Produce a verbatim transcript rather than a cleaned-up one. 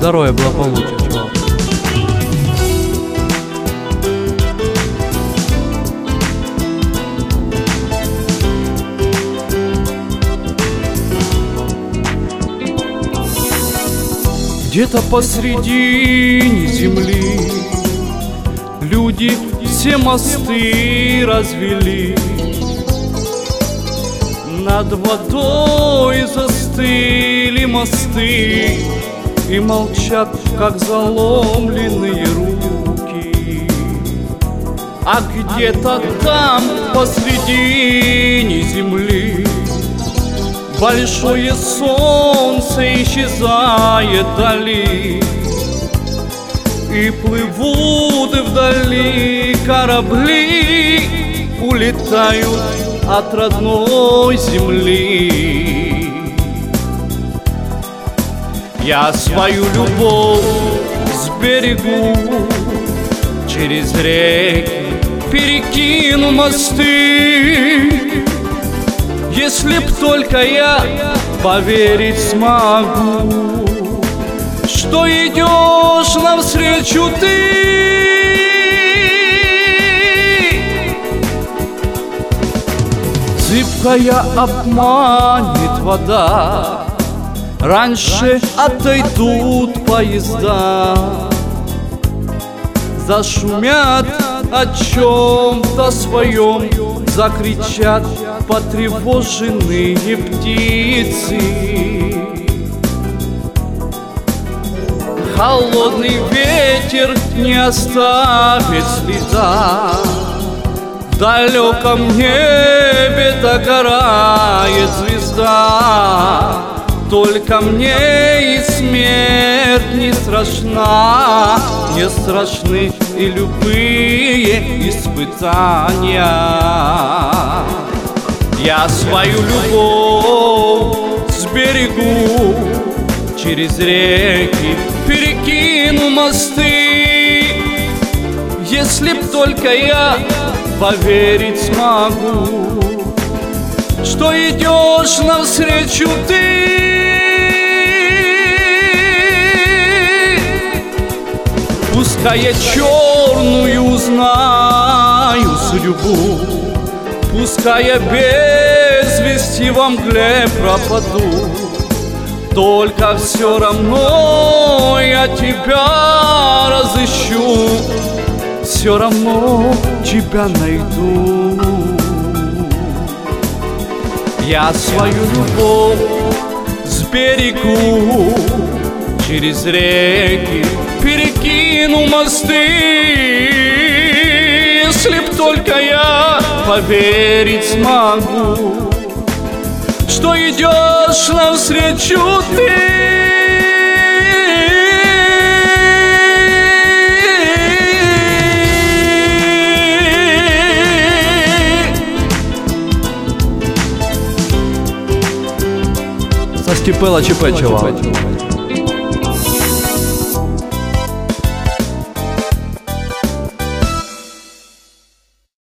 здоровья, благополучия, чувак. Где-то посредине земли люди все мосты развели, над водой застыли мосты и молчат, как заломленные руки. А где-то там посредине земли большое солнце исчезает вдали, и плывут вдали корабли, улетают от родной земли. Я свою любовь сберегу, через реки перекину мосты, если б только я поверить смогу, что идешь навстречу ты. Зыбкая обманет вода, раньше отойдут поезда, зашумят о чем-то своем, закричат потревоженные птицы. Холодный ветер не оставит следа, в далеком небе догорает звезда. Только мне и смерть не страшна, не страшны и любые испытания. Я свою любовь сберегу, через реки перекину мосты, если б только я поверить смогу, что идешь навстречу ты. Пускай я черную знаю судьбу, пускай я без вести во мгле пропаду, только все равно я тебя разыщу, все равно тебя найду. Я свою любовь сберегу, через реки перекину мосты, если б только я поверить смогу, что идешь навстречу ты. Со Степела ЧП, чувак.